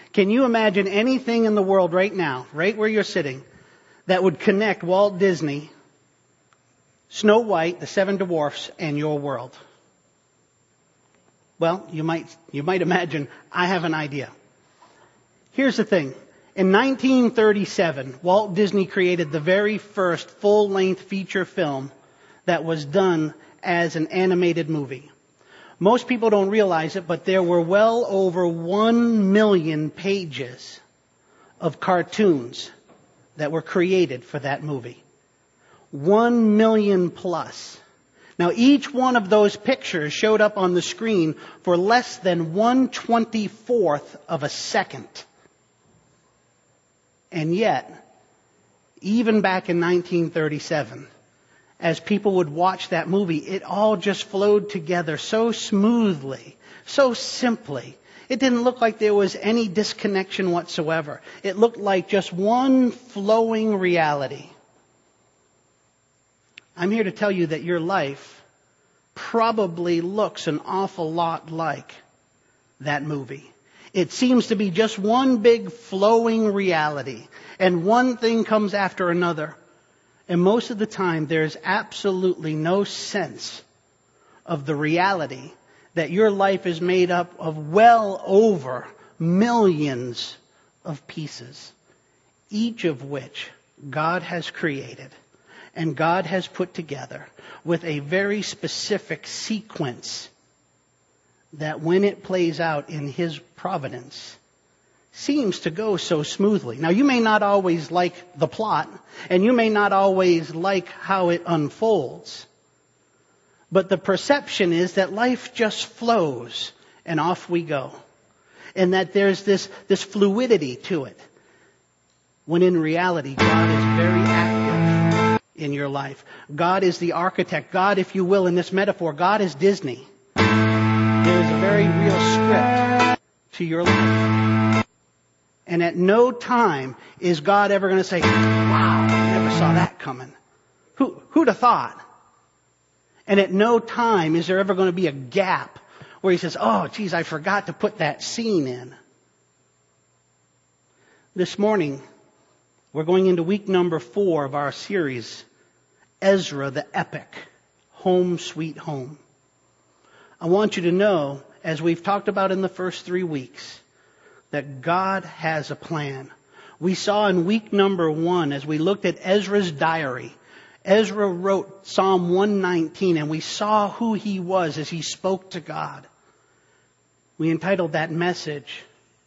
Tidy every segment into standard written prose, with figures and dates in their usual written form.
Can you imagine anything in the world right now, right where you're sitting, that would connect Walt Disney, Snow White, the Seven Dwarfs, and your world? Well, you might imagine, I have an idea. Here's the thing. In 1937, Walt Disney created the very first full-length feature film that was done as an animated movie. Most people don't realize it, but there were well over 1 million pages of cartoons that were created for that movie. 1 million plus. Now, each one of those pictures showed up on the screen for less than 1/24th of a second. And yet, even back in 1937, as people would watch that movie, it all just flowed together so smoothly, so simply. It didn't look like there was any disconnection whatsoever. It looked like just one flowing reality. I'm here to tell you that your life probably looks an awful lot like that movie. It seems to be just one big flowing reality, and one thing comes after another. And most of the time, there's absolutely no sense of the reality that your life is made up of well over millions of pieces, each of which God has created and God has put together with a very specific sequence that when it plays out in His providence, seems to go so smoothly. Now, you may not always like the plot, and you may not always like how it unfolds, but the perception is that life just flows, and off we go. And that there's this fluidity to it. When in reality, God is very active in your life. God is the architect. God, if you will, in this metaphor, God is Disney. There is a very real script to your life. And at no time is God ever going to say, wow, I never saw that coming. Who'd have thought? And at no time is there ever going to be a gap where He says, oh, geez, I forgot to put that scene in. This morning, we're going into week number 4 of our series, Ezra the Epic, Home Sweet Home. I want you to know, as we've talked about in the first 3 weeks, that God has a plan. We saw in week number 1, as we looked at Ezra's diary, Ezra wrote Psalm 119, and we saw who he was as he spoke to God. We entitled that message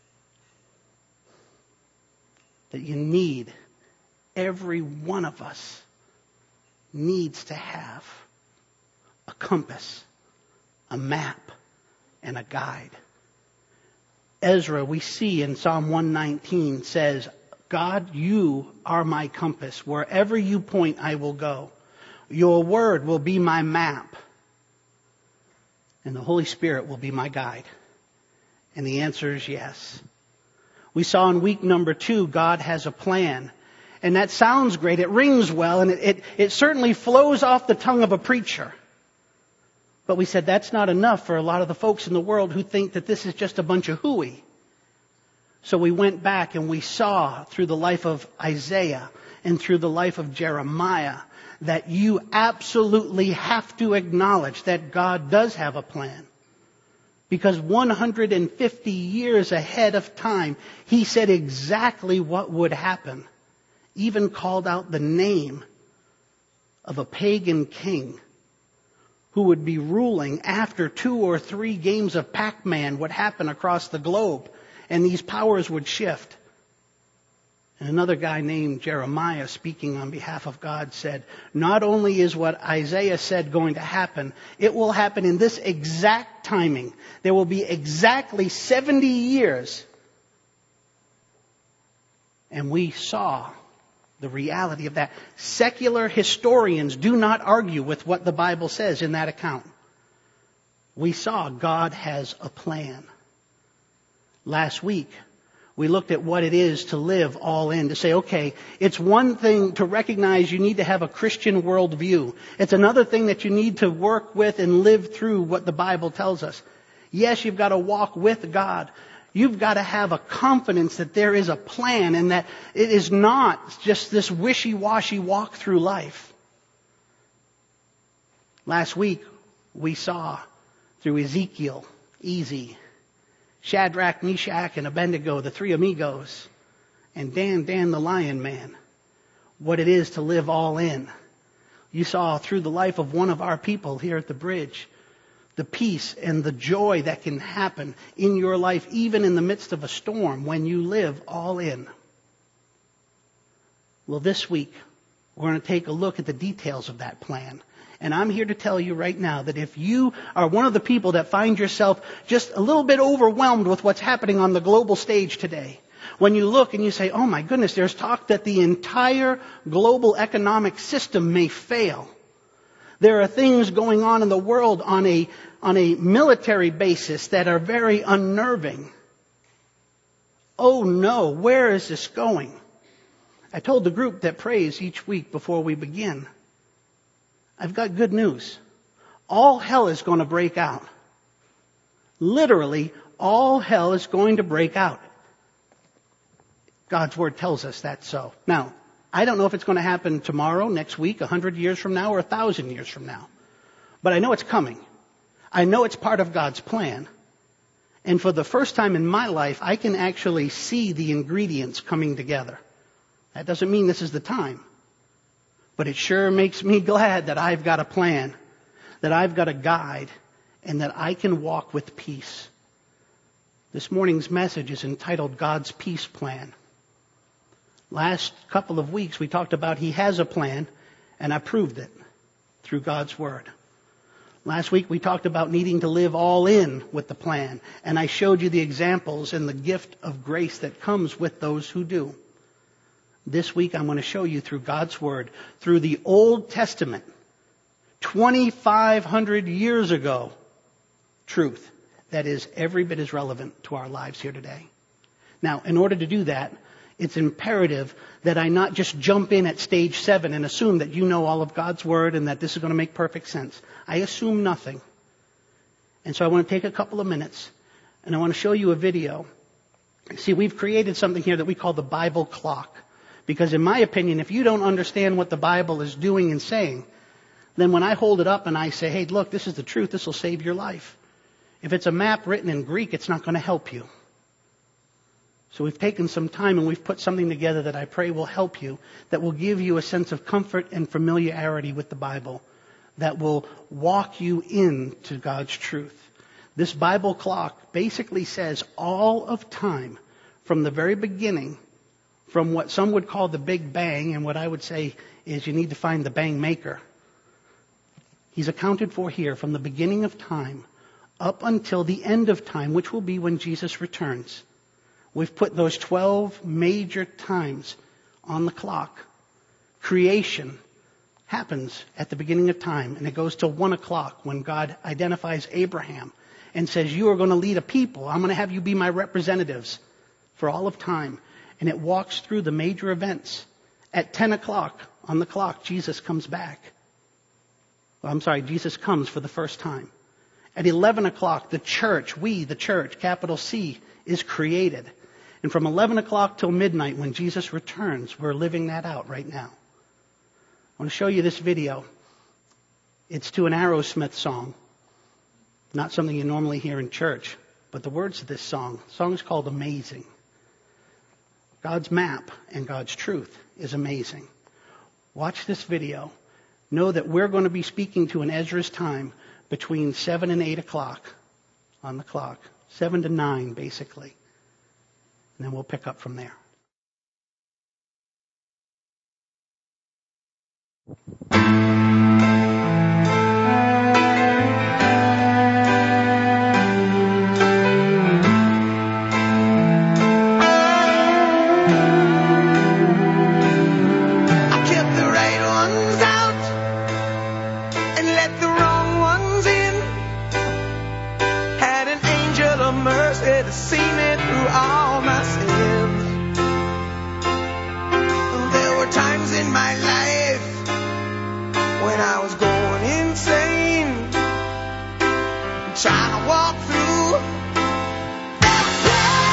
that you need, every one of us needs to have a compass, a map, and a guide. Ezra, we see in Psalm 119, says, God, you are my compass. Wherever you point, I will go. Your word will be my map. And the Holy Spirit will be my guide. And the answer is yes. We saw in week number 2, God has a plan. And that sounds great. It rings well, and it certainly flows off the tongue of a preacher. But we said that's not enough for a lot of the folks in the world who think that this is just a bunch of hooey. So we went back and we saw through the life of Isaiah and through the life of Jeremiah that you absolutely have to acknowledge that God does have a plan. Because 150 years ahead of time, He said exactly what would happen. Even called out the name of a pagan king who would be ruling after 2 or 3 games of Pac-Man would happen across the globe. And these powers would shift. And another guy named Jeremiah, speaking on behalf of God, said, not only is what Isaiah said going to happen, it will happen in this exact timing. There will be exactly 70 years. And we saw the reality of that. Secular historians do not argue with what the Bible says in that account. We saw God has a plan. Last week, we looked at what it is to live all in, to say, okay, it's one thing to recognize you need to have a Christian worldview. It's another thing that you need to work with and live through what the Bible tells us. Yes, you've got to walk with God. You've got to have a confidence that there is a plan and that it is not just this wishy-washy walk through life. Last week, we saw through Ezekiel, easy, Shadrach, Meshach, and Abednego, the three amigos, and Dan the Lion Man, what it is to live all in. You saw through the life of one of our people here at the bridge, the peace and the joy that can happen in your life, even in the midst of a storm, when you live all in. Well, this week, we're going to take a look at the details of that plan. And I'm here to tell you right now that if you are one of the people that find yourself just a little bit overwhelmed with what's happening on the global stage today, when you look and you say, oh my goodness, there's talk that the entire global economic system may fail. There are things going on in the world on a military basis that are very unnerving. Oh no, where is this going? I told the group that prays each week before we begin, I've got good news. All hell is going to break out. Literally, all hell is going to break out. God's Word tells us that's so. Now, I don't know if it's going to happen tomorrow, next week, 100 years from now, or 1,000 years from now. But I know it's coming. I know it's part of God's plan. And for the first time in my life, I can actually see the ingredients coming together. That doesn't mean this is the time. But it sure makes me glad that I've got a plan, that I've got a guide, and that I can walk with peace. This morning's message is entitled God's Peace Plan. Last couple of weeks we talked about He has a plan, and I proved it through God's Word. Last week we talked about needing to live all in with the plan, and I showed you the examples and the gift of grace that comes with those who do. This week I'm going to show you through God's Word, through the Old Testament, 2,500 years ago, truth that is every bit as relevant to our lives here today. Now, in order to do that, it's imperative that I not just jump in at stage 7 and assume that you know all of God's Word and that this is going to make perfect sense. I assume nothing. And so I want to take a couple of minutes and I want to show you a video. See, we've created something here that we call the Bible clock. Because in my opinion, if you don't understand what the Bible is doing and saying, then when I hold it up and I say, hey, look, this is the truth, this will save your life. If it's a map written in Greek, it's not going to help you. So we've taken some time and we've put something together that I pray will help you, that will give you a sense of comfort and familiarity with the Bible, that will walk you into God's truth. This Bible clock basically says all of time from the very beginning, from what some would call the Big Bang, and what I would say is you need to find the bang maker. He's accounted for here from the beginning of time up until the end of time, which will be when Jesus returns. We've put those 12 major times on the clock. Creation happens at the beginning of time, and it goes till 1 o'clock when God identifies Abraham and says, you are going to lead a people. I'm going to have you be my representatives for all of time. And it walks through the major events. At 10 o'clock on the clock, Jesus comes back. Jesus comes for the first time. At 11 o'clock, the church, the church, capital C, is created. And from 11 o'clock till midnight, when Jesus returns, we're living that out right now. I want to show you this video. It's to an Aerosmith song. Not something you normally hear in church, but the words of this song. The song is called Amazing. God's map and God's truth is amazing. Watch this video. Know that we're going to be speaking to an Ezra's time between 7 and 8 o'clock on the clock. 7 to 9, basically. And then we'll pick up from there. Trying to walk through that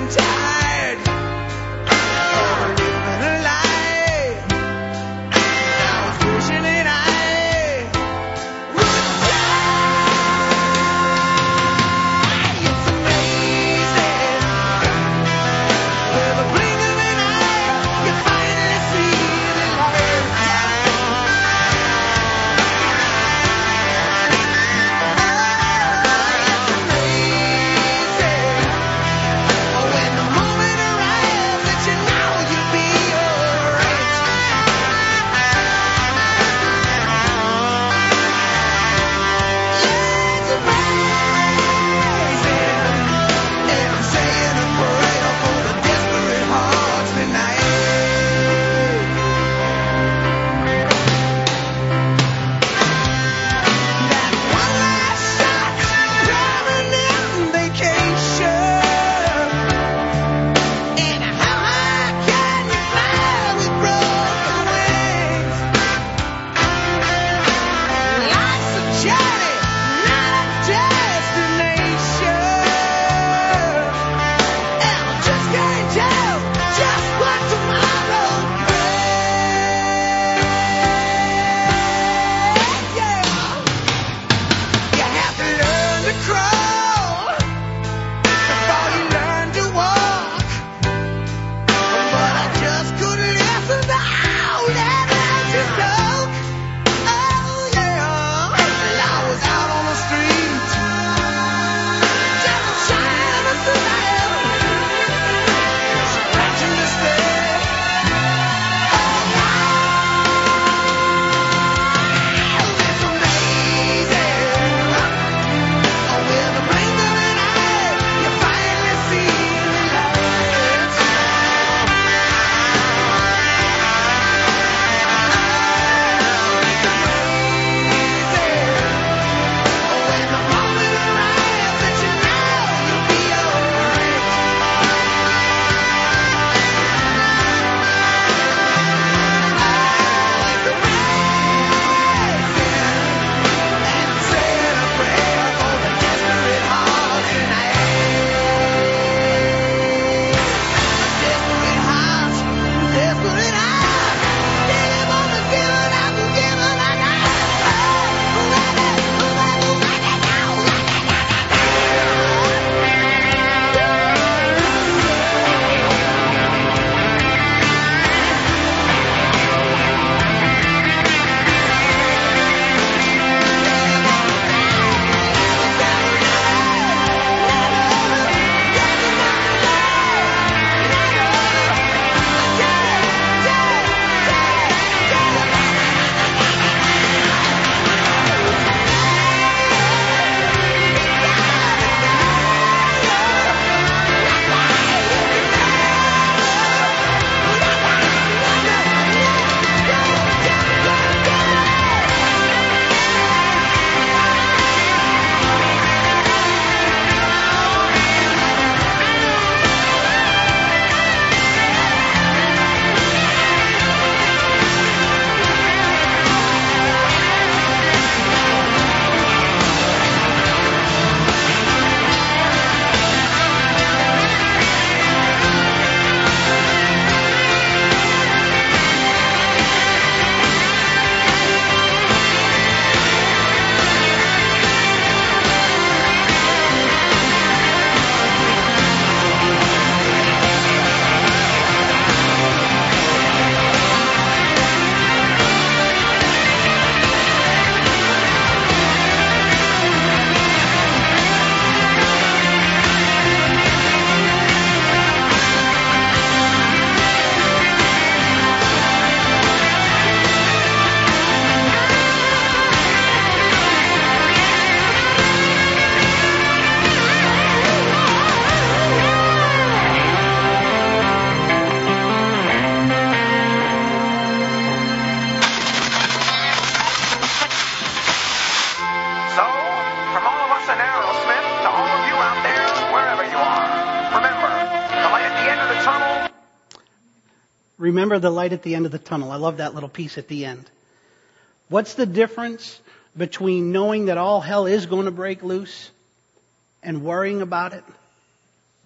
Remember the light at the end of the tunnel. I love that little piece at the end. What's the difference between knowing that all hell is going to break loose and worrying about it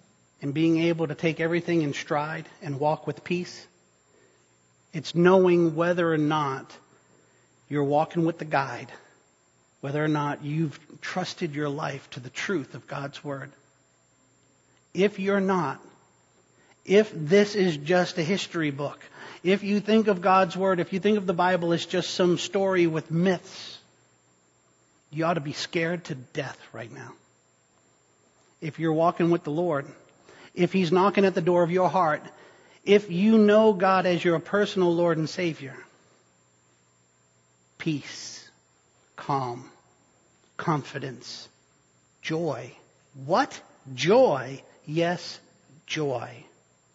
and being able to take everything in stride and walk with peace. It's knowing whether or not you're walking with the guide, whether or not you've trusted your life to the truth of God's Word. If you're not, if this is just a history book, if you think of God's Word, if you think of the Bible as just some story with myths, you ought to be scared to death right now. If you're walking with the Lord, if He's knocking at the door of your heart, if you know God as your personal Lord and Savior, peace, calm, confidence, joy. What? Joy. Yes, joy.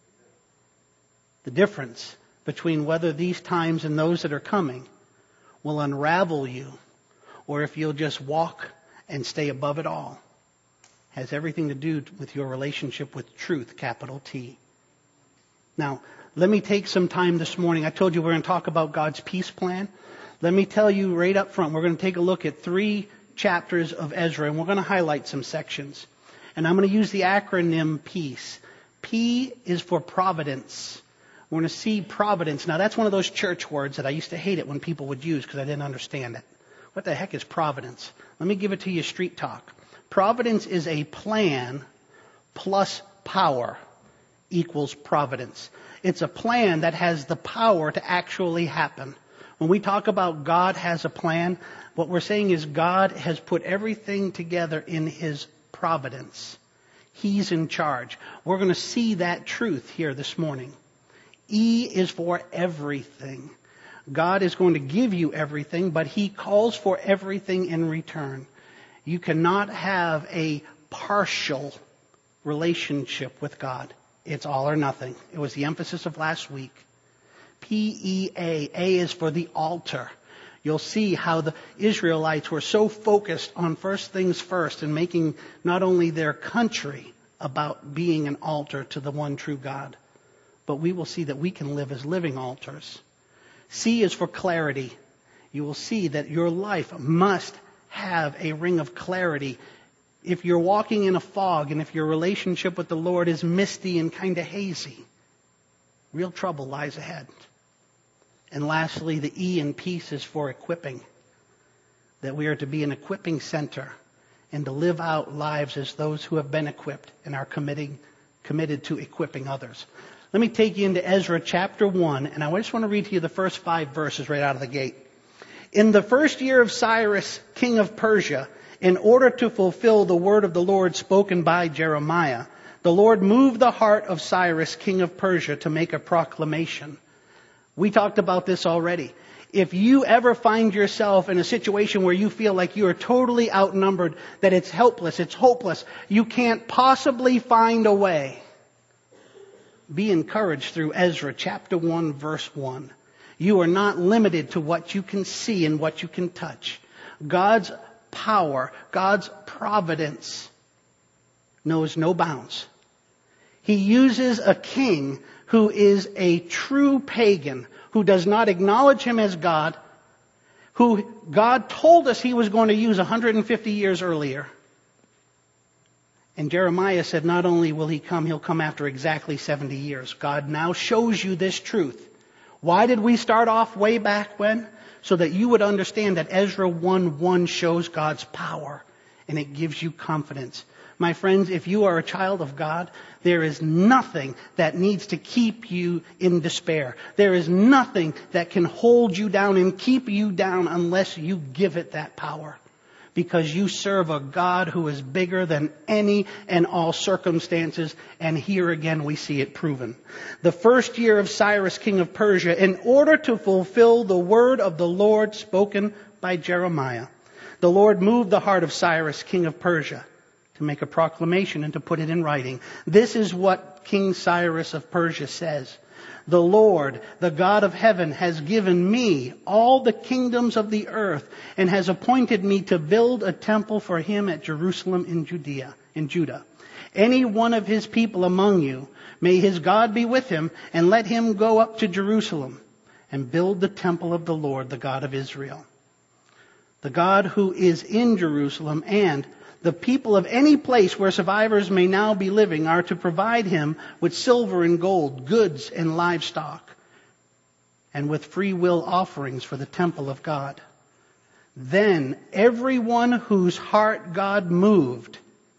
The difference between whether these times and those that are coming will unravel you, or if you'll just walk and stay above it all, has everything to do with your relationship with truth, capital T. Now, let me take some time this morning. I told you we're going to talk about God's peace plan. Let me tell you right up front, we're going to take a look at 3 chapters of Ezra, and we're going to highlight some sections. And I'm going to use the acronym PEACE. P is for providence. We're going to see providence. Now, that's one of those church words that I used to hate it when people would use because I didn't understand it. What the heck is providence? Let me give it to you street talk. Providence is a plan plus power equals providence. It's a plan that has the power to actually happen. When we talk about God has a plan, what we're saying is God has put everything together in His providence. He's in charge. We're going to see that truth here this morning. E is for everything. God is going to give you everything, but He calls for everything in return. You cannot have a partial relationship with God. It's all or nothing. It was the emphasis of last week. P-E-A. A is for the altar. You'll see how the Israelites were so focused on first things first and making not only their country about being an altar to the one true God, but we will see that we can live as living altars. C is for clarity. You will see that your life must have a ring of clarity. If you're walking in a fog and if your relationship with the Lord is misty and kind of hazy, real trouble lies ahead. And lastly, the E in peace is for equipping. That we are to be an equipping center and to live out lives as those who have been equipped and are committed to equipping others. Let me take you into Ezra chapter 1, and I just want to read to you the first 5 verses right out of the gate. In the first year of Cyrus, king of Persia, in order to fulfill the word of the Lord spoken by Jeremiah, the Lord moved the heart of Cyrus, king of Persia, to make a proclamation. We talked about this already. If you ever find yourself in a situation where you feel like you are totally outnumbered, that it's helpless, it's hopeless, you can't possibly find a way, be encouraged through Ezra chapter 1, verse 1. You are not limited to what you can see and what you can touch. God's power, God's providence knows no bounds. He uses a king who is a true pagan, who does not acknowledge Him as God, who God told us He was going to use 150 years earlier. And Jeremiah said not only will He come, He'll come after exactly 70 years. God now shows you this truth. Why did we start off way back when? So that you would understand that Ezra 1:1 shows God's power and it gives you confidence. My friends, if you are a child of God, there is nothing that needs to keep you in despair. There is nothing that can hold you down and keep you down unless you give it that power. Because you serve a God who is bigger than any and all circumstances. And here again we see it proven. The first year of Cyrus, king of Persia, in order to fulfill the word of the Lord spoken by Jeremiah, the Lord moved the heart of Cyrus, king of Persia, to make a proclamation and to put it in writing. This is what King Cyrus of Persia says. The Lord, the God of heaven, has given me all the kingdoms of the earth and has appointed me to build a temple for Him at Jerusalem in Judah. Any one of His people among you, may his God be with him, and let him go up to Jerusalem and build the temple of the Lord, the God of Israel. The God who is in Jerusalem, and The people of any place where survivors may now be living are to provide him with silver and gold, goods and livestock, and with free will offerings for the temple of God. Then everyone whose heart God moved,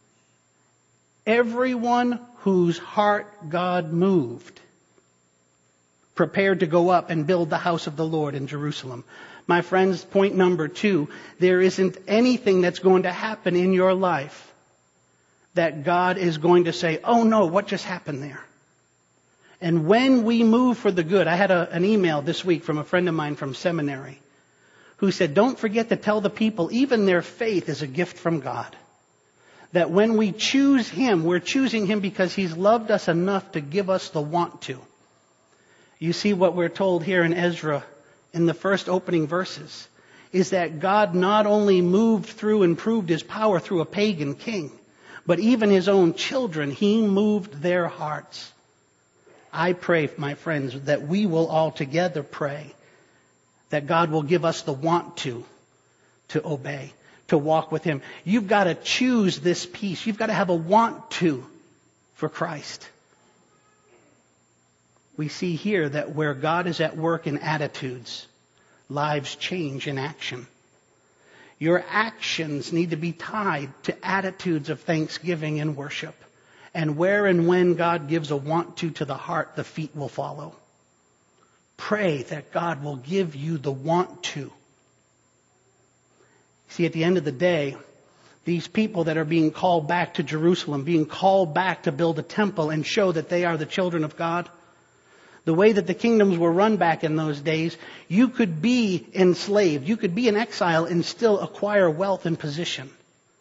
prepared to go up and build the house of the Lord in Jerusalem. My friends, point number 2, there isn't anything that's going to happen in your life that God is going to say, oh no, what just happened there? And when we move for the good, I had an email this week from a friend of mine from seminary who said, don't forget to tell the people, even their faith is a gift from God. That when we choose Him, we're choosing Him because He's loved us enough to give us the want to. You see what we're told here in Ezra in the first opening verses is that God not only moved through and proved His power through a pagan king, but even His own children, He moved their hearts. I pray, my friends, that we will all together pray that God will give us the want to obey, to walk with Him. You've got to choose this peace. You've got to have a want to for Christ. We see here that where God is at work in attitudes, lives change in action. Your actions need to be tied to attitudes of thanksgiving and worship. And where and when God gives a want to the heart, the feet will follow. Pray that God will give you the want to. See, at the end of the day, these people that are being called back to Jerusalem, being called back to build a temple and show that they are the children of God, the way that the kingdoms were run back in those days, you could be enslaved, you could be in exile and still acquire wealth and position.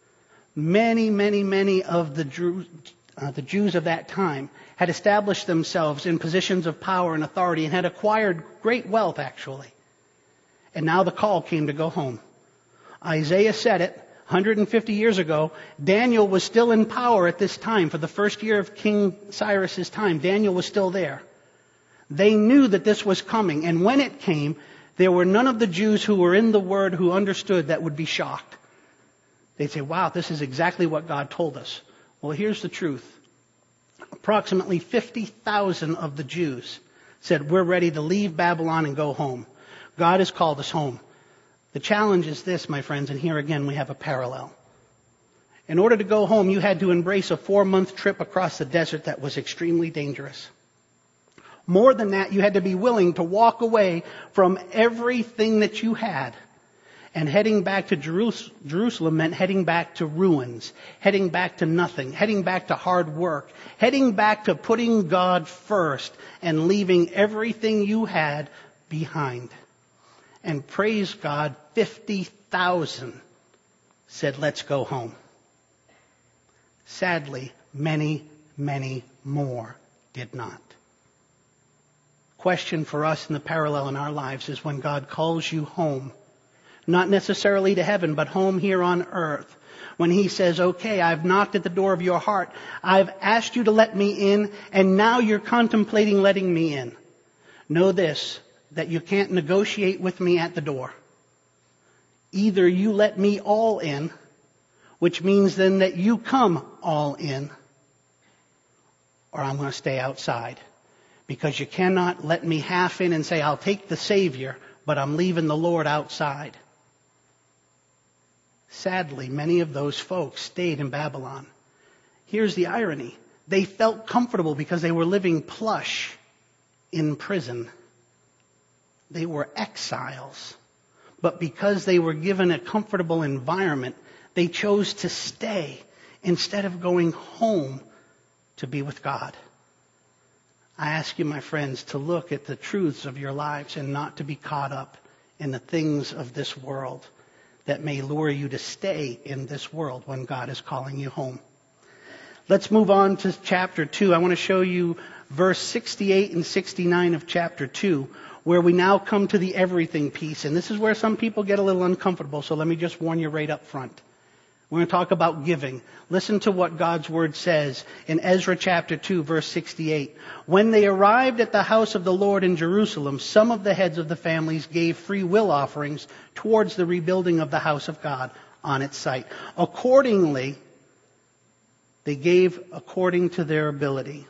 Many of the Jews of that time had established themselves in positions of power and authority and had acquired great wealth, actually. And now the call came to go home. Isaiah said it 150 years ago. Daniel was still in power at this time. For the first year of King Cyrus's time, Daniel was still there. They knew that this was coming. And when it came, there were none of the Jews who were in the Word who understood that would be shocked. They'd say, wow, this is exactly what God told us. Well, here's the truth. Approximately 50,000 of the Jews said, we're ready to leave Babylon and go home. God has called us home. The challenge is this, my friends, and here again we have a parallel. In order to go home, you had to embrace a 4-month trip across the desert that was extremely dangerous. More than that, you had to be willing to walk away from everything that you had. And heading back to Jerusalem meant heading back to ruins, heading back to nothing, heading back to hard work, heading back to putting God first and leaving everything you had behind. And praise God, 50,000 said, let's go home. Sadly, many more did not. Question for us in the parallel in our lives is when God calls you home, not necessarily to heaven, but home here on earth. When He says, okay, I've knocked at the door of your heart. I've asked you to let me in, and now you're contemplating letting me in. Know this, that you can't negotiate with me at the door. Either you let me all in, which means then that you come all in, or I'm going to stay outside. Because you cannot let me half in and say, I'll take the Savior, but I'm leaving the Lord outside. Sadly, many of those folks stayed in Babylon. Here's the irony. They felt comfortable because they were living plush in prison. They were exiles. But because they were given a comfortable environment, they chose to stay instead of going home to be with God. I ask you, my friends, to look at the truths of your lives and not to be caught up in the things of this world that may lure you to stay in this world when God is calling you home. Let's move on to chapter 2. I want to show you verse 68 and 69 of chapter 2, where we now come to the everything piece. And this is where some people get a little uncomfortable, so let me just warn you right up front. We're going to talk about giving. Listen to what God's Word says in Ezra chapter 2, verse 68. When they arrived at the house of the Lord in Jerusalem, some of the heads of the families gave free will offerings towards the rebuilding of the house of God, on its site. Accordingly, they gave according to their ability.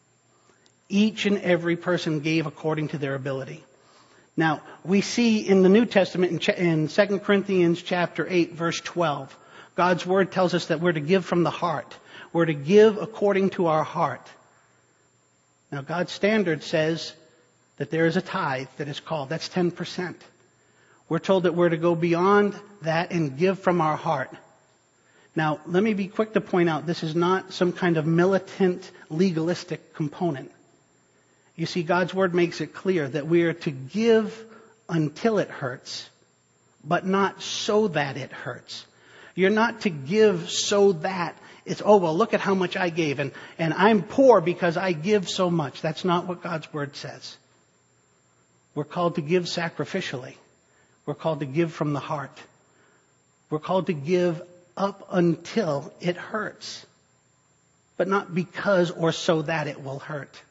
Each and every person gave according to their ability. Now, we see in the New Testament in 2 Corinthians chapter 8, verse 12, God's Word tells us that we're to give from the heart. We're to give according to our heart. Now, God's standard says that there is a tithe that is called. That's 10%. We're told that we're to go beyond that and give from our heart. Now, let me be quick to point out, this is not some kind of militant, legalistic component. You see, God's Word makes it clear that we are to give until it hurts, but not so that it hurts. You're not to give so that it's, oh, well, look at how much I gave, and I'm poor because I give so much. That's not what God's Word says. We're called to give sacrificially. We're called to give from the heart. We're called to give up until it hurts, but not because or so that it will hurt.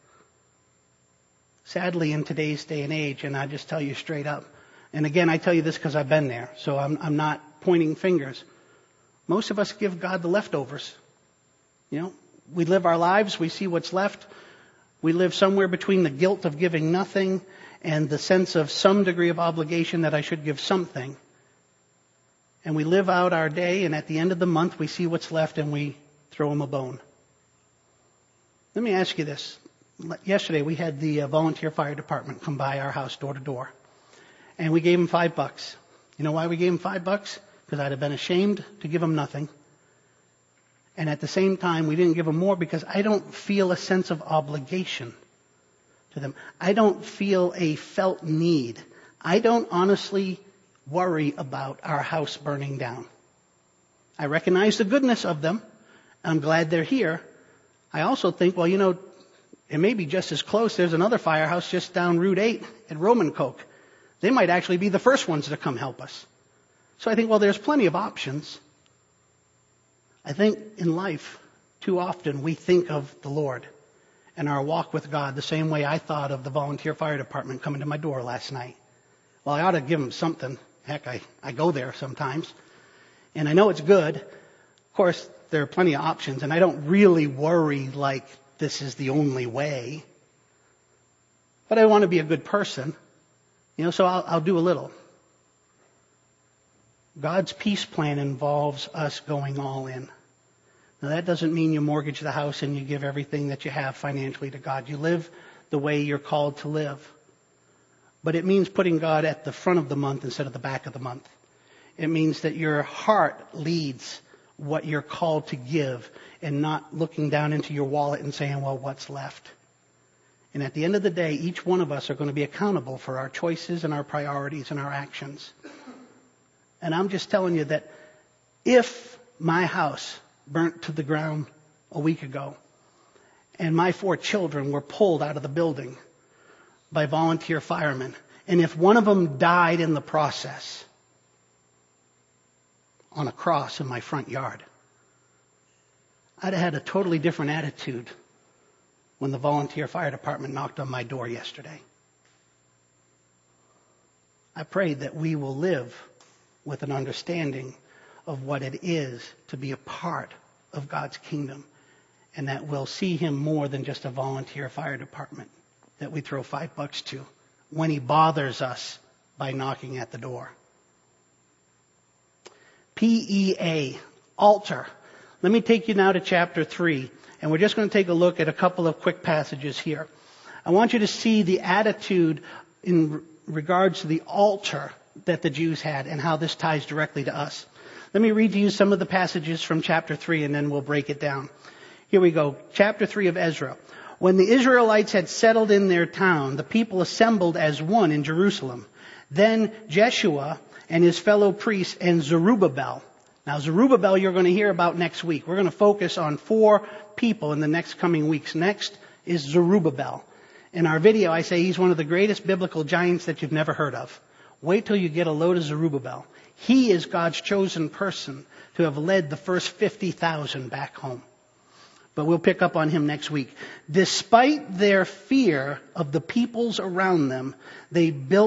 Sadly, in today's day and age, and I just tell you straight up, and again, I tell you this because I've been there, so I'm not pointing fingers. Most of us give God the leftovers. You know, we live our lives, we see what's left. We live somewhere between the guilt of giving nothing and the sense of some degree of obligation that I should give something. And we live out our day, and at the end of the month, we see what's left and we throw him a bone. Let me ask you this. Yesterday, we had the volunteer fire department come by our house door to door. And we gave them $5. You know why we gave them $5? Because I'd have been ashamed to give them nothing. And at the same time, we didn't give them more because I don't feel a sense of obligation to them. I don't feel a felt need. I don't honestly worry about our house burning down. I recognize the goodness of them. I'm glad they're here. I also think, well, you know, it may be just as close. There's another firehouse just down Route 8 at Roman Coke. They might actually be the first ones to come help us. So I think, well, there's plenty of options. I think in life, too often we think of the Lord and our walk with God the same way I thought of the volunteer fire department coming to my door last night. Well, I ought to give them something. Heck, I go there sometimes. And I know it's good. Of course, there are plenty of options, and I don't really worry like this is the only way. But I want to be a good person. You know, so I'll do a little. God's peace plan involves us going all in. Now, that doesn't mean you mortgage the house and you give everything that you have financially to God. You live the way you're called to live. But it means putting God at the front of the month instead of the back of the month. It means that your heart leads what you're called to give and not looking down into your wallet and saying, well, what's left? And at the end of the day, each one of us are going to be accountable for our choices and our priorities and our actions. And I'm just telling you that if my house burnt to the ground a week ago and my 4 children were pulled out of the building by volunteer firemen, and if one of them died in the process on a cross in my front yard, I'd have had a totally different attitude when the volunteer fire department knocked on my door yesterday. I pray that we will live with an understanding of what it is to be a part of God's kingdom, and that we'll see him more than just a volunteer fire department that we throw $5 to when he bothers us by knocking at the door. PEA, altar. Let me take you now to chapter 3, and we're just going to take a look at a couple of quick passages here. I want you to see the attitude in regards to the altar that the Jews had and how this ties directly to us. Let me read to you some of the passages from chapter 3, and then we'll break it down. Here we go. Chapter 3 of Ezra. When the Israelites had settled in their town, the people assembled as one in Jerusalem. Then Jeshua and his fellow priests and Zerubbabel. Now, Zerubbabel you're going to hear about next week. We're going to focus on 4 people in the next coming weeks. Next is Zerubbabel. In our video, I say he's one of the greatest biblical giants that you've never heard of. Wait till you get a load of Zerubbabel. He is God's chosen person to have led the first 50,000 back home. But we'll pick up on him next week. Despite their fear of the peoples around them, they built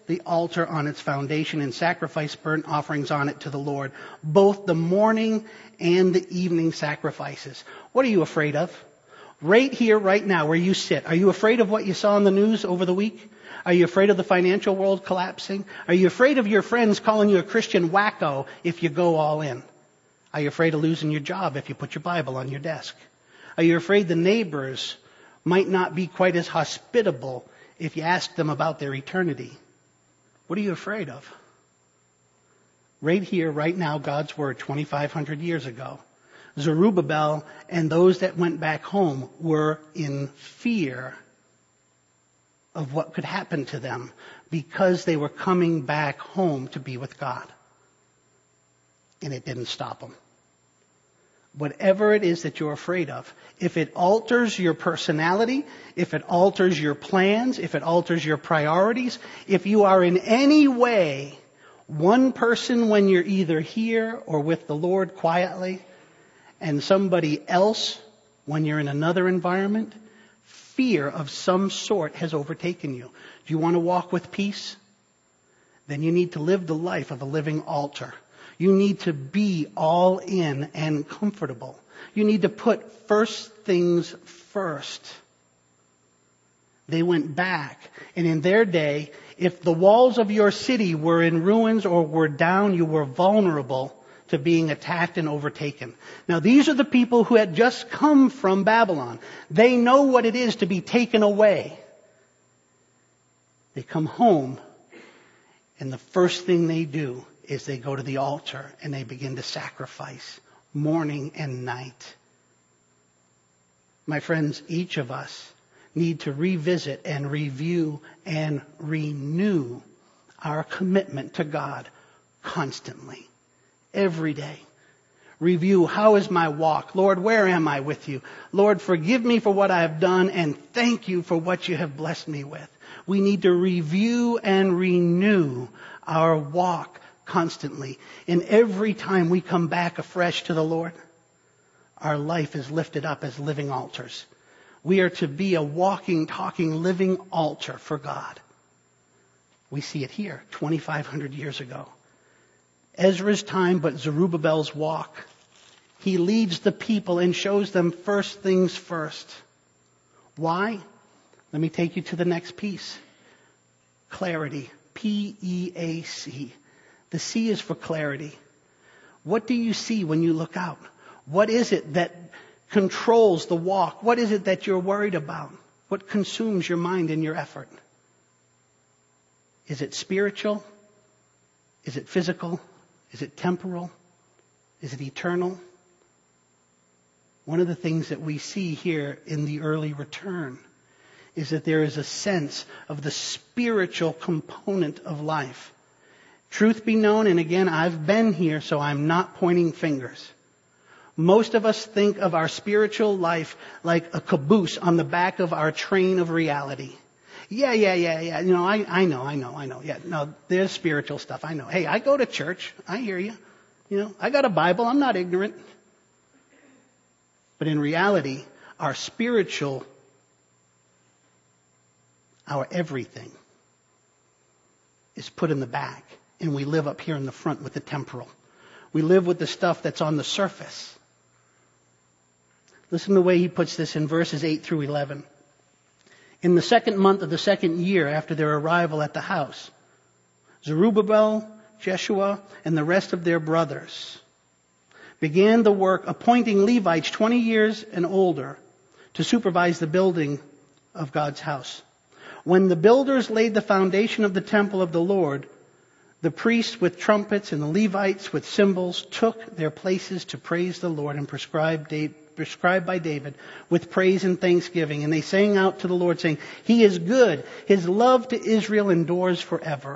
the altar on its foundation and sacrifice burnt offerings on it to the Lord, both the morning and the evening sacrifices. What are you afraid of? Right here, right now, where you sit. Are you afraid of what you saw in the news over the week? Are you afraid of the financial world collapsing? Are you afraid of your friends calling you a Christian wacko if you go all in? Are you afraid of losing your job if you put your Bible on your desk? Are you afraid the neighbors might not be quite as hospitable if you ask them about their eternity? What are you afraid of? Right here, right now, God's Word, 2,500 years ago. Zerubbabel and those that went back home were in fear of what could happen to them because they were coming back home to be with God. And it didn't stop them. Whatever it is that you're afraid of, if it alters your personality, if it alters your plans, if it alters your priorities, if you are in any way one person when you're either here or with the Lord quietly, and somebody else when you're in another environment, fear of some sort has overtaken you. Do you want to walk with peace? Then you need to live the life of a living altar. You need to be all in and comfortable. You need to put first things first. They went back, and in their day, if the walls of your city were in ruins or were down, you were vulnerable to being attacked and overtaken. Now, these are the people who had just come from Babylon. They know what it is to be taken away. They come home, and the first thing they do is they go to the altar and they begin to sacrifice morning and night. My friends, each of us need to revisit and review and renew our commitment to God constantly, every day. Review, how is my walk? Lord, where am I with you? Lord, forgive me for what I have done and thank you for what you have blessed me with. We need to review and renew our walk constantly. And every time we come back afresh to the Lord, our life is lifted up as living altars. We are to be a walking, talking, living altar for God. We see it here 2,500 years ago. Ezra's time, but Zerubbabel's walk. He leads the people and shows them first things first. Why? Let me take you to the next piece. Clarity. P-E-A-C. The C is for clarity. What do you see when you look out? What is it that controls the walk? What is it that you're worried about? What consumes your mind and your effort? Is it spiritual? Is it physical? Is it temporal? Is it eternal? One of the things that we see here in the early return is that there is a sense of the spiritual component of life. Truth be known, and again, I've been here, so I'm not pointing fingers. Most of us think of our spiritual life like a caboose on the back of our train of reality. Yeah. You know, I know. Yeah, no, there's spiritual stuff. I know. Hey, I go to church. I hear you. You know, I got a Bible. I'm not ignorant. But in reality, our spiritual, our everything is put in the back. And we live up here in the front with the temporal. We live with the stuff that's on the surface. Listen to the way he puts this in verses 8 through 11. In the second month of the second year after their arrival at the house, Zerubbabel, Jeshua, and the rest of their brothers began the work appointing Levites 20 years and older to supervise the building of God's house. When the builders laid the foundation of the temple of the Lord, the priests with trumpets and the Levites with cymbals took their places to praise the Lord and prescribed by David with praise and thanksgiving. And they sang out to the Lord saying, He is good. His love to Israel endures forever.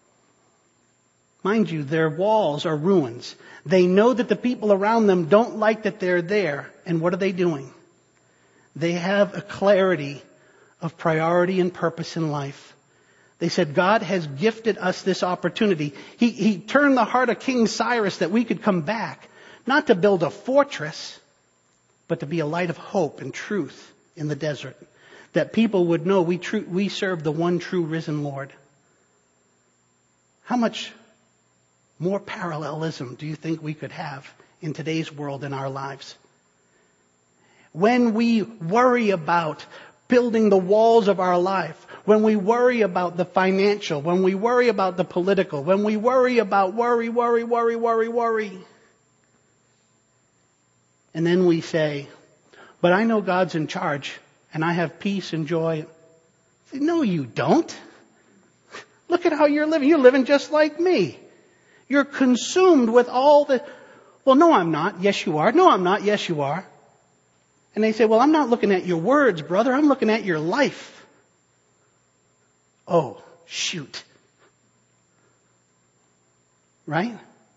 Mind you, their walls are ruins. They know that the people around them don't like that they're there. And what are they doing? They have a clarity of priority and purpose in life. They said, God has gifted us this opportunity. He turned the heart of King Cyrus that we could come back, not to build a fortress, but to be a light of hope and truth in the desert. That people would know we serve the one true risen Lord. How much more parallelism do you think we could have in today's world in our lives? When we worry about building the walls of our life, when we worry about the financial, when we worry about the political, when we worry about worry, and then we say, but I know God's in charge and I have peace and joy. Say, no, you don't. Look at how you're living. You're living just like me. You're consumed with all the, well, no, I'm not. Yes, you are. No, I'm not. Yes, you are. And they say, well, I'm not looking at your words, brother. I'm looking at your life. Oh, shoot. Right?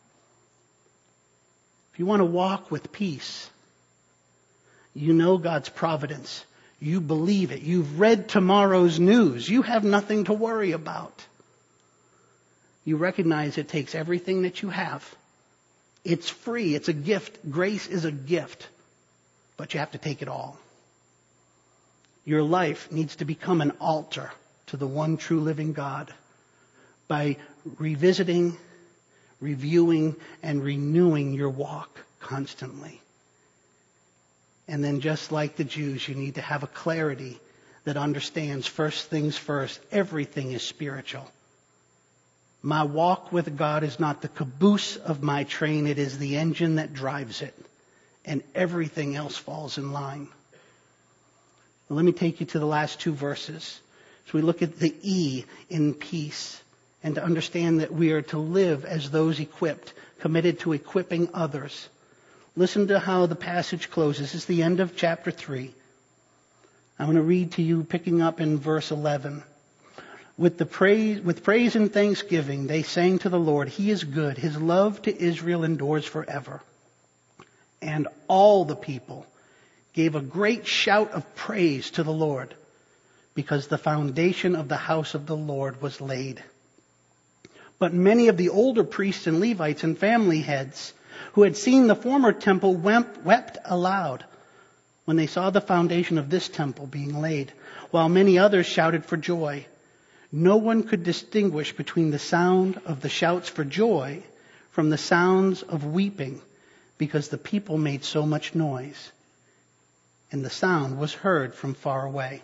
If you want to walk with peace, you know God's providence. You believe it. You've read tomorrow's news. You have nothing to worry about. You recognize it takes everything that you have. It's free. It's a gift. Grace is a gift. But you have to take it all. Your life needs to become an altar to the one true living God by revisiting, reviewing, and renewing your walk constantly. And then just like the Jews, you need to have a clarity that understands first things first. Everything is spiritual. My walk with God is not the caboose of my train. It is the engine that drives it. And everything else falls in line. Well, let me take you to the last two verses. So we look at the E in peace, and to understand that we are to live as those equipped, committed to equipping others. Listen to how the passage closes. It's the end of chapter 3. I'm going to read to you picking up in verse 11. With praise and thanksgiving, they sang to the Lord, He is good. His love to Israel endures forever. And all the people gave a great shout of praise to the Lord, because the foundation of the house of the Lord was laid. But many of the older priests and Levites and family heads who had seen the former temple wept aloud when they saw the foundation of this temple being laid, while many others shouted for joy. No one could distinguish between the sound of the shouts for joy from the sounds of weeping, because the people made so much noise, and the sound was heard from far away.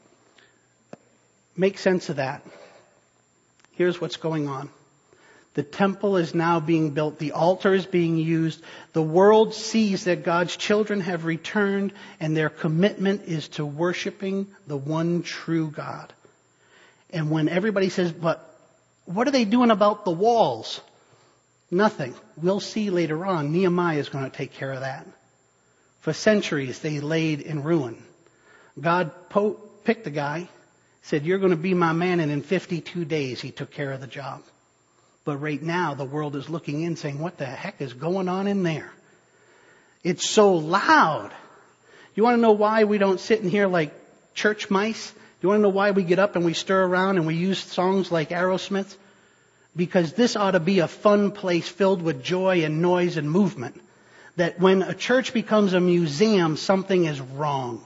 Make sense of that. Here's what's going on. The temple is now being built. The altar is being used. The world sees that God's children have returned, and their commitment is to worshiping the one true God. And when everybody says, but what are they doing about the walls? Nothing. We'll see later on. Nehemiah is going to take care of that. For centuries, they laid in ruin. God picked a guy, said, you're going to be my man, and in 52 days, he took care of the job. But right now, the world is looking in saying, what the heck is going on in there? It's so loud. You want to know why we don't sit in here like church mice? You want to know why we get up and we stir around and we use songs like Aerosmith? Because this ought to be a fun place filled with joy and noise and movement. That when a church becomes a museum, something is wrong.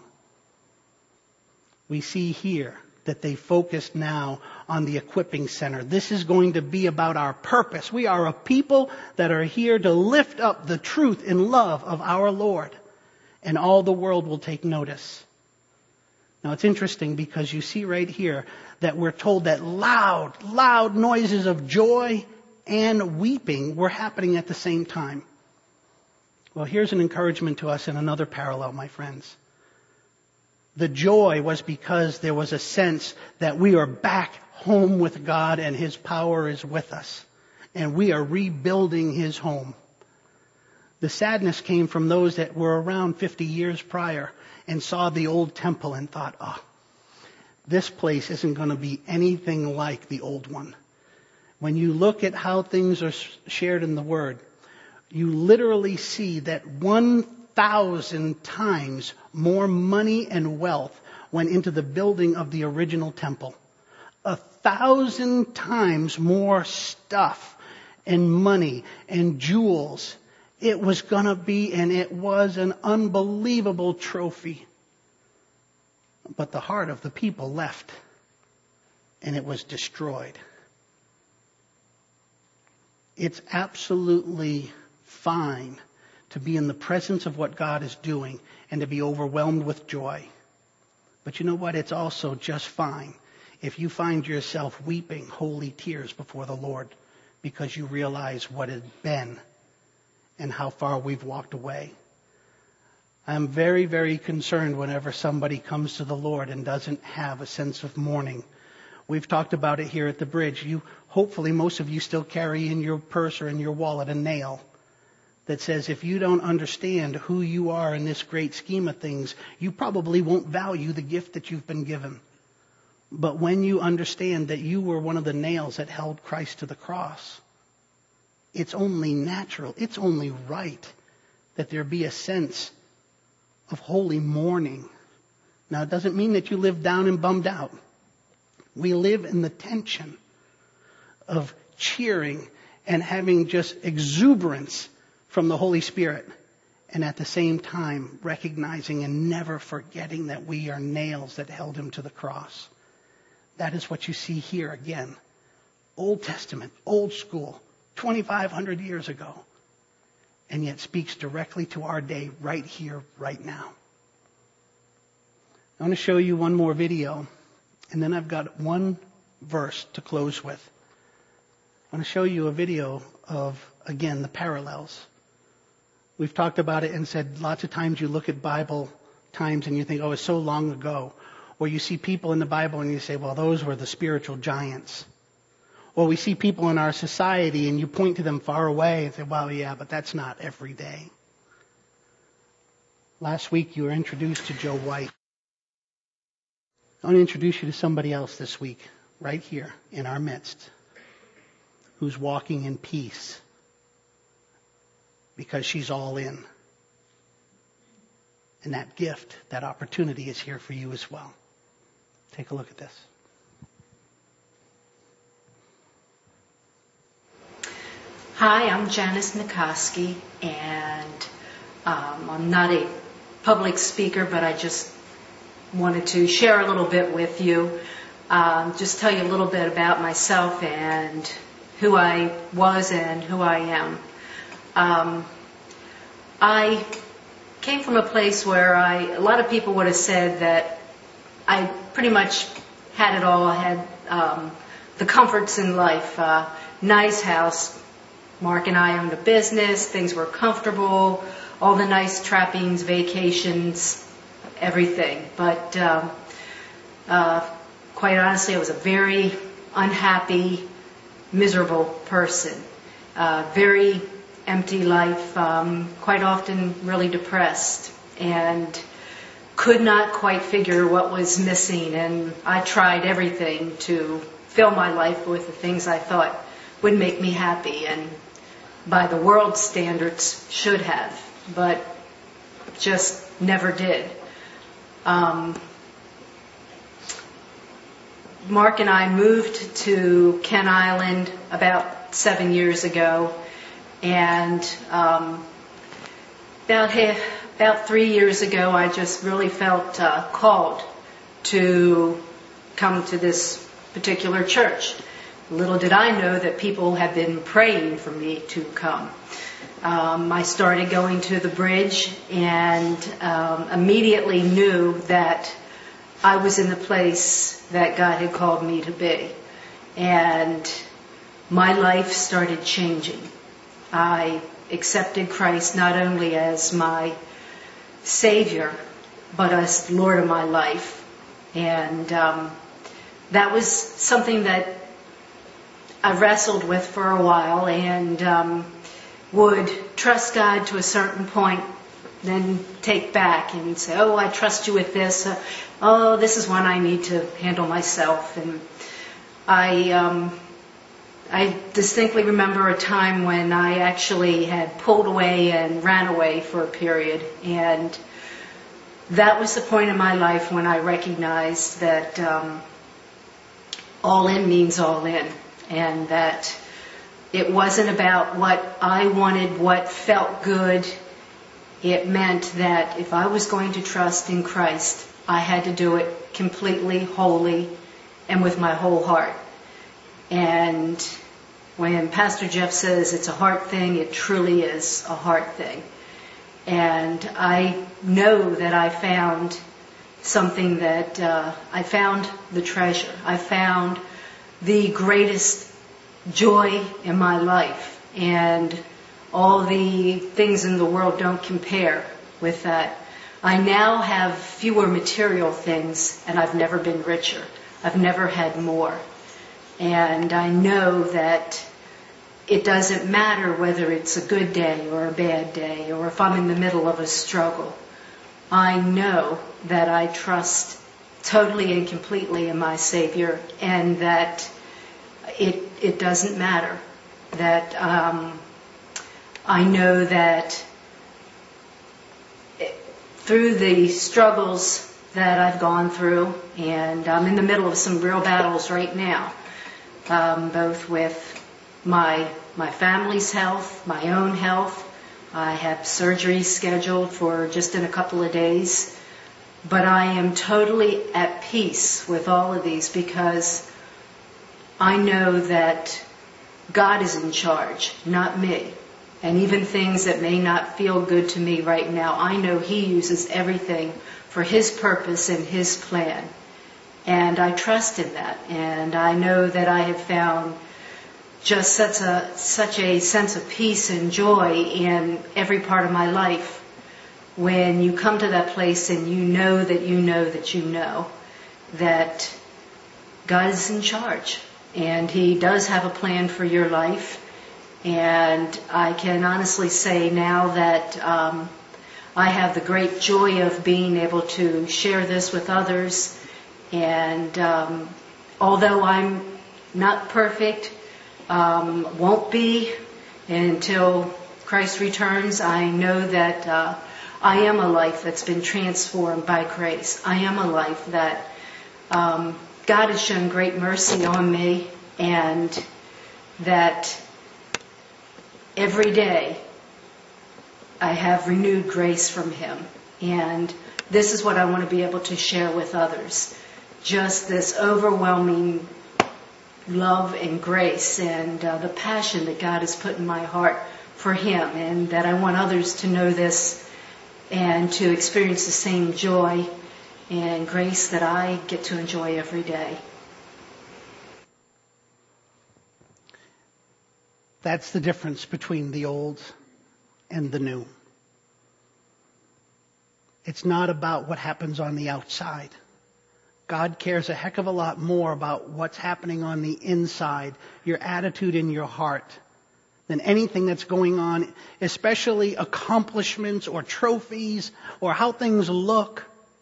We see here that they focus now on the equipping center. This is going to be about our purpose. We are a people that are here to lift up the truth and love of our Lord. And all the world will take notice. Now it's interesting because you see right here that we're told that loud noises of joy and weeping were happening at the same time. Well, here's an encouragement to us in another parallel, my friends. The joy was because there was a sense that we are back home with God and His power is with us. And we are rebuilding His home. The sadness came from those that were around 50 years prior and saw the old temple and thought, this place isn't going to be anything like the old one. When you look at how things are shared in the Word, you literally see that 1,000 times more money and wealth went into the building of the original temple. 1,000 times more stuff and money and jewels. It was going to be, and it was an unbelievable trophy. But the heart of the people left, and it was destroyed. It's absolutely fine to be in the presence of what God is doing and to be overwhelmed with joy. But you know what? It's also just fine if you find yourself weeping holy tears before the Lord because you realize what has been and how far we've walked away. I'm very, very concerned whenever somebody comes to the Lord and doesn't have a sense of mourning. We've talked about it here at the bridge. Hopefully most of you still carry in your purse or in your wallet a nail that says if you don't understand who you are in this great scheme of things, you probably won't value the gift that you've been given. But when you understand that you were one of the nails that held Christ to the cross, it's only natural, it's only right that there be a sense of holy mourning. Now, it doesn't mean that you live down and bummed out. We live in the tension of cheering and having just exuberance from the Holy Spirit, and at the same time recognizing and never forgetting that we are nails that held him to the cross. That is what you see here again. Old Testament, old school, 2,500 years ago, and yet speaks directly to our day right here, right now. I want to show you one more video, and then I've got one verse to close with. I want to show you a video of, again, the parallels. We've talked about it and said lots of times you look at Bible times and you think, oh, it's so long ago. Or you see people in the Bible and you say, well, those were the spiritual giants. Or we see people in our society and you point to them far away and say, well, yeah, but that's not every day. Last week you were introduced to Joe White. I want to introduce you to somebody else this week, right here in our midst, who's walking in peace because she's all in. And that gift, that opportunity is here for you as well. Take a look at this. Hi, I'm Janice Nikoski, and I'm not a public speaker, but I just wanted to share a little bit with you, just tell you a little bit about myself and who I was and who I am. I came from a place where a lot of people would have said that I pretty much had it all. I had the comforts in life, nice house. Mark and I owned a business. Things were comfortable, all the nice trappings, vacations, everything. But quite honestly, I was a very unhappy, miserable person. Very empty life, quite often really depressed, and could not quite figure what was missing. And I tried everything to fill my life with the things I thought would make me happy, and by the world's standards should have, but just never did. Mark and I moved to Kent Island about 7 years ago, and about 3 years ago I just really felt called to come to this particular church. Little did I know that people had been praying for me to come. I started going to the bridge and immediately knew that I was in the place that God had called me to be. And my life started changing. I accepted Christ not only as my Savior, but as Lord of my life. And that was something that I wrestled with for a while, and would trust God to a certain point, then take back and say, oh, I trust you with this. This is one I need to handle myself. And I distinctly remember a time when I actually had pulled away and ran away for a period. And that was the point in my life when I recognized that all in means all in. And that it wasn't about what I wanted, what felt good. It meant that if I was going to trust in Christ, I had to do it completely, wholly, and with my whole heart. And When Pastor Jeff says it's a heart thing, it truly is a heart thing. And I know that I found something that I found the treasure. I found the greatest joy in my life. And all the things in the world don't compare with that. I now have fewer material things, and I've never been richer. I've never had more. And I know that it doesn't matter whether it's a good day or a bad day, or if I'm in the middle of a struggle. I know that I trust totally and completely in my Savior, and that it doesn't matter. That I know that through the struggles that I've gone through, and I'm in the middle of some real battles right now, both with my family's health, my own health. I have surgery scheduled for just in a couple of days. But I am totally at peace with all of these, because I know that God is in charge, not me. And even things that may not feel good to me right now, I know He uses everything for His purpose and His plan. And I trust in that. And I know that I have found just such a sense of peace and joy in every part of my life when you come to that place and you know that you know that you know that God is in charge. And He does have a plan for your life. And I can honestly say now that I have the great joy of being able to share this with others. And although I'm not perfect, won't be until Christ returns, I know that I am a life that's been transformed by grace. I am a life that God has shown great mercy on me, and that every day I have renewed grace from Him. And this is what I want to be able to share with others. Just this overwhelming love and grace, and the passion that God has put in my heart for Him, and that I want others to know this and to experience the same joy and grace that I get to enjoy every day. That's the difference between the old and the new. It's not about what happens on the outside. God cares a heck of a lot more about what's happening on the inside, your attitude in your heart, than anything that's going on, especially accomplishments or trophies or how things look.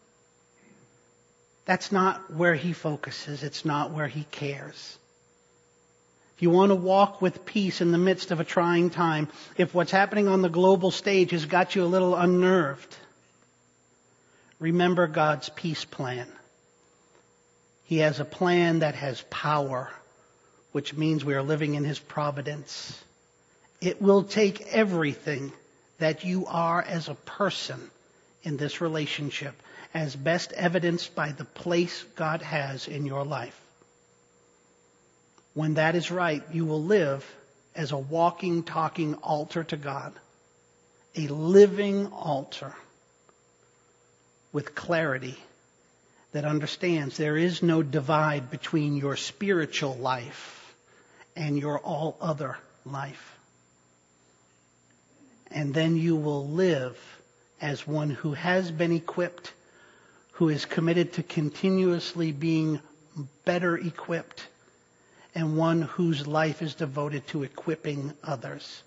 That's not where He focuses. It's not where He cares. If you want to walk with peace in the midst of a trying time, if what's happening on the global stage has got you a little unnerved, remember God's peace plan. He has a plan that has power, which means we are living in His providence. It will take everything that you are as a person in this relationship, as best evidenced by the place God has in your life. When that is right, you will live as a walking, talking altar to God. A living altar with clarity that understands there is no divide between your spiritual life and your all other life. And then you will live as one who has been equipped, who is committed to continuously being better equipped, and one whose life is devoted to equipping others.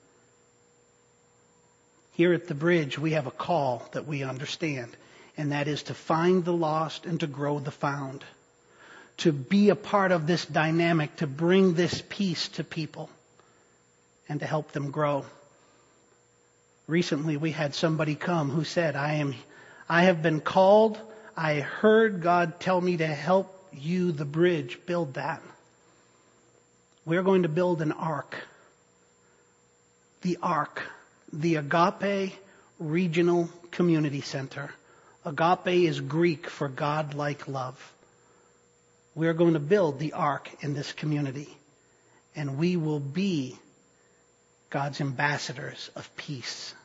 Here at the Bridge, we have a call that we understand, and that is to find the lost and to grow the found. To be a part of this dynamic, to bring this peace to people, and to help them grow. Recently, we had somebody come who said, I have been called. I heard God tell me to help you, the Bridge, build that. We're going to build an ark. The ark. The Agape Regional Community Center. Agape is Greek for God-like love. We're going to build the ark in this community. and we will be God's ambassadors of peace.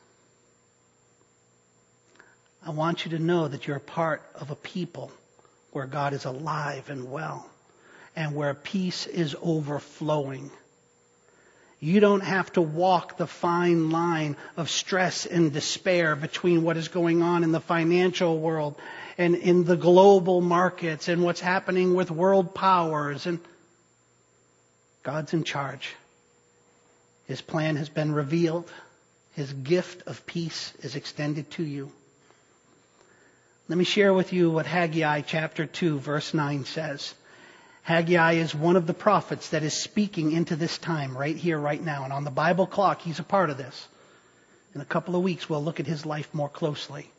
I want you to know that you're a part of a people where God is alive and well, and where peace is overflowing. You don't have to walk the fine line of stress and despair between what is going on in the financial world and in the global markets and what's happening with world powers. And God's in charge. His plan has been revealed. His gift of peace is extended to you. Let me share with you what Haggai chapter 2 verse 9 says. Haggai is one of the prophets that is speaking into this time right here, right now. And on the Bible clock, he's a part of this. In a couple of weeks, we'll look at his life more closely.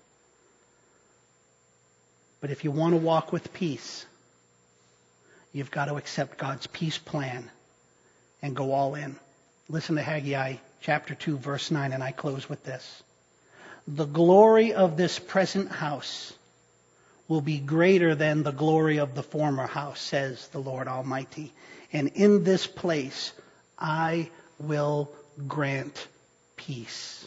But if you want to walk with peace, you've got to accept God's peace plan and go all in. Listen to Haggai chapter 2 verse 9, and I close with this. The glory of this present house will be greater than the glory of the former house, says the Lord Almighty. And in this place I will grant peace.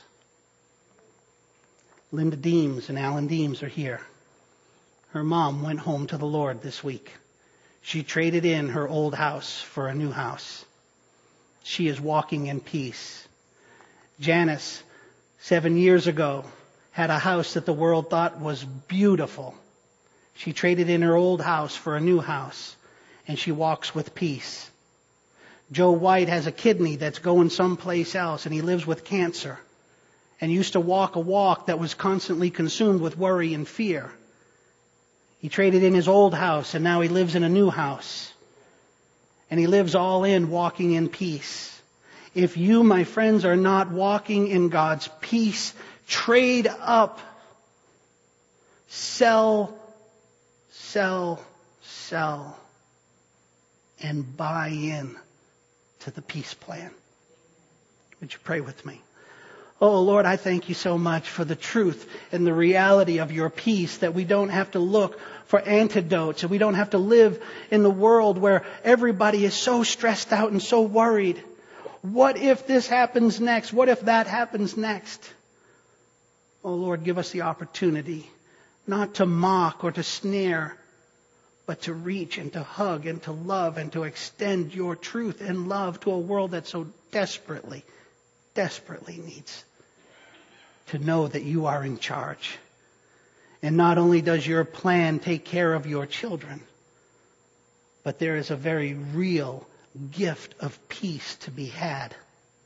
Linda Deems and Alan Deems are here. Her mom went home to the Lord this week. She traded in her old house for a new house. She is walking in peace. Janice, 7 years ago, had a house that the world thought was beautiful. She traded in her old house for a new house, and she walks with peace. Joe White has a kidney that's going someplace else, and he lives with cancer, and used to walk a walk that was constantly consumed with worry and fear. He traded in his old house, and now he lives in a new house. And he lives all in, walking in peace. If you, my friends, are not walking in God's peace, trade up. Sell, and buy in to the peace plan. Would you pray with me? Oh, Lord, I thank you so much for the truth and the reality of your peace, that we don't have to look for antidotes and we don't have to live in the world where everybody is so stressed out and so worried. What if this happens next? What if that happens next? Oh, Lord, give us the opportunity not to mock or to snare, but to reach and to hug and to love and to extend your truth and love to a world that so desperately needs to know that you are in charge. And not only does your plan take care of your children, but there is a very real gift of peace to be had.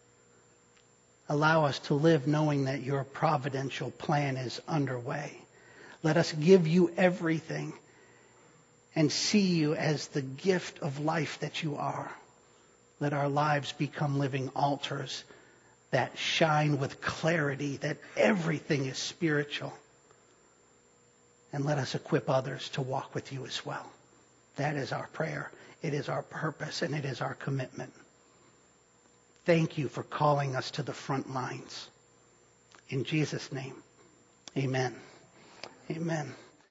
Allow us to live knowing that your providential plan is underway. Let us give you everything and see you as the gift of life that you are. Let our lives become living altars that shine with clarity, that everything is spiritual. And let us equip others to walk with you as well. That is our prayer. It is our purpose, and it is our commitment. Thank you for calling us to the front lines. In Jesus' name, amen. Amen.